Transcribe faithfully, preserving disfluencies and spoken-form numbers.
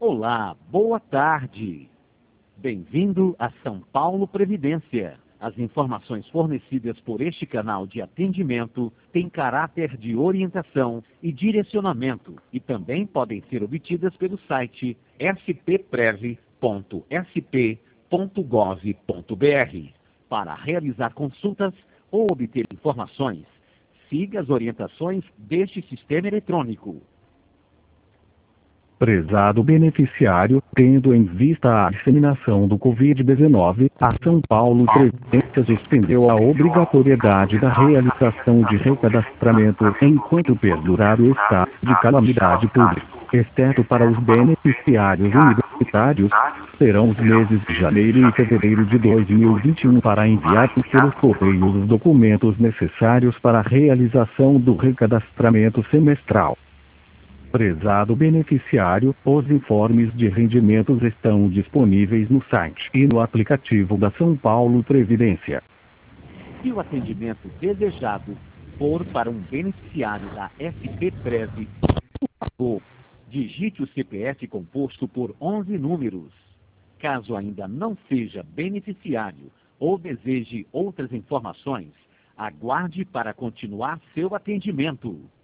Olá, boa tarde. Bem-vindo a São Paulo Previdência. As informações fornecidas por este canal de atendimento têm caráter de orientação e direcionamento e também podem ser obtidas pelo site s p prev ponto s p ponto gov ponto b r. Para realizar consultas ou obter informações, siga as orientações deste sistema eletrônico. Prezado beneficiário, tendo em vista a disseminação do covid dezenove, a São Paulo Previdência suspendeu a obrigatoriedade da realização de recadastramento enquanto perdurar o estado de calamidade pública, exceto para os beneficiários universitários. Serão os meses de janeiro e fevereiro de dois mil e vinte e um para enviar pelos correios os documentos necessários para a realização do recadastramento semestral. Prezado beneficiário, os informes de rendimentos estão disponíveis no site e no aplicativo da São Paulo Previdência. Se o atendimento desejado for para um beneficiário da S P Prev, por favor, digite o C P F composto por onze números. Caso ainda não seja beneficiário ou deseje outras informações, aguarde para continuar seu atendimento.